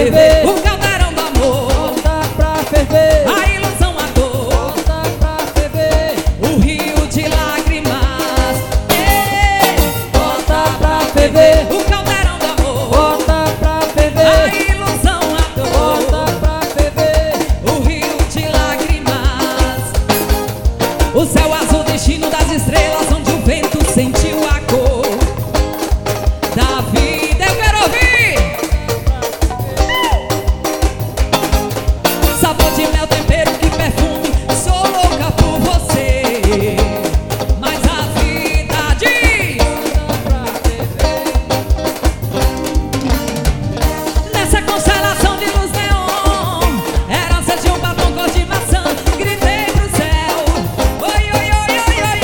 ferver. O caldeirão do amor. Bota pra ferver. A ilusão, a dor. Bota pra ferver. O rio de lágrimas. Bota pra ferver. O caldeirão do amor. Bota pra A ferver. ilusão, a dor. Bota pra ferver. O rio de lágrimas. O céu azul, destino das estrelas, onde o vento sentiu a cor da vida. Eu quero ouvir. Sabor de mel, tempero, que perfume. Sou louca por você. Mas a vida diz. Nessa constelação de luz neon, era ser de um batom cor de maçã. Gritei pro céu. Oi, oi, oi, oi, oi,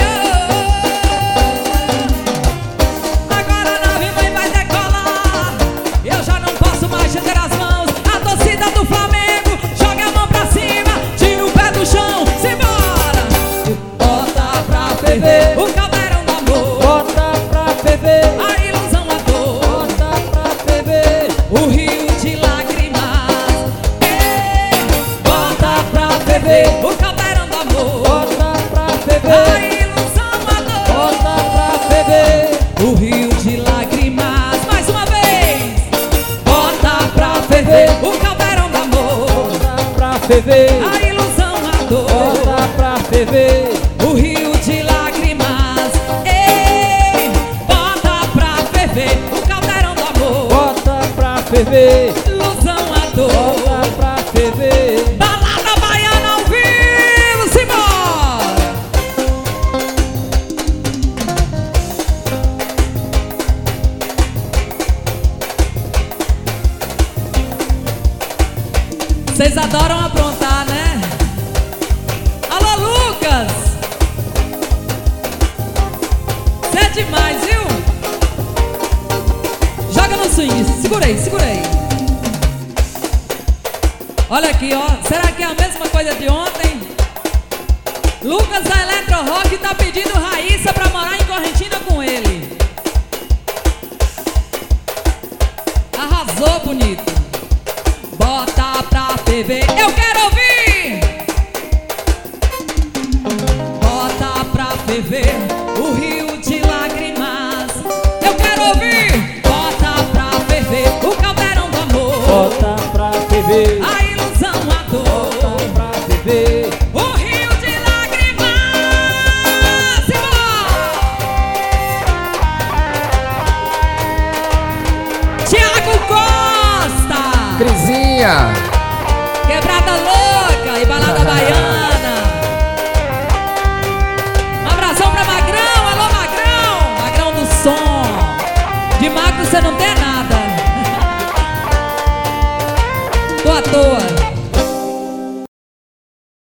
oi. Agora a nave mãe vai decolar. Eu já não posso mais estender as mãos. A torcida do Flamengo joga a mão pra cima, tira o pé do chão, simbora. Bota pra ferver. O caldeirão do amor. Bota pra ferver. A ilusão, a dor. Bota pra ferver. O rio de lágrimas. Bota pra ferver. O caldeirão do amor. Bota pra A ferver. ilusão, a dor. Bota pra ferver. O rio de lágrimas. Mais uma vez. Bota pra ferver. O caldeirão do amor. Bota pra ferver. A ilusão, a dor. Bota pra ferver. O rio de lágrimas. Ei, bota pra ferver. O caldeirão do amor. Bota pra ferver. Ilusão, a dor. Bota pra ferver. Balada baiana ao vivo, simbora! Vocês adoram aprontar, né? Alô, Lucas! Cê é demais, viu? Joga no swing, segurei, segurei. Olha aqui, ó. Será que é a mesma coisa de ontem? Lucas da Eletro Rock tá pedindo Raíssa pra morar em Correntina com ele. Arrasou, bonito. Bota pra ferver. Eu quero ouvir. Bota pra ferver. O rio de lágrimas. Eu quero ouvir. Bota pra ferver. O caldeirão do amor. Bota pra ferver. A ilusão, a dor. Bota pra ferver. O rio de lágrimas. Tiago Costa. Crisinha. Quebrada louca e balada baiana. Um abração pra Magrão. Alô, Magrão. Magrão do som. De Magro você não tem